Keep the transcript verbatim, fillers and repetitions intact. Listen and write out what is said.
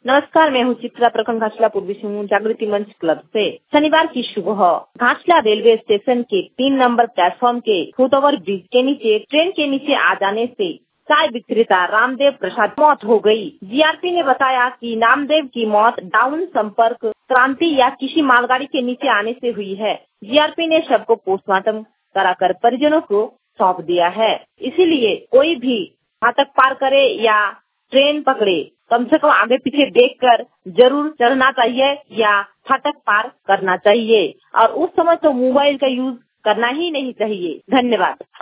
नमस्कार, मैं हूँ चित्रा, प्रखंड घाटशिला पूर्वी सिंहभूम जागृति मंच क्लब से। शनिवार की सुबह घाटशिला रेलवे स्टेशन के तीन नंबर प्लेटफॉर्म के फुटओवर ब्रिज के नीचे ट्रेन के नीचे आ जाने से चाय विक्रेता रामदेव प्रसाद की मौत हो गई। जीआरपी ने बताया कि रामदेव की मौत डाउन संपर्क क्रांति या किसी मालगाड़ी के नीचे आने से हुई है। जीआरपी ने शव को पोस्टमार्टम कराकर परिजनों को सौंप दिया है। इसीलिए कोई भी फाटक पार करे या ट्रेन पकड़े, कम से कम आगे पीछे देखकर जरूर चढ़ना चाहिए या फाटक पार करना चाहिए। और उस समय तो मोबाइल का यूज करना ही नहीं चाहिए। धन्यवाद।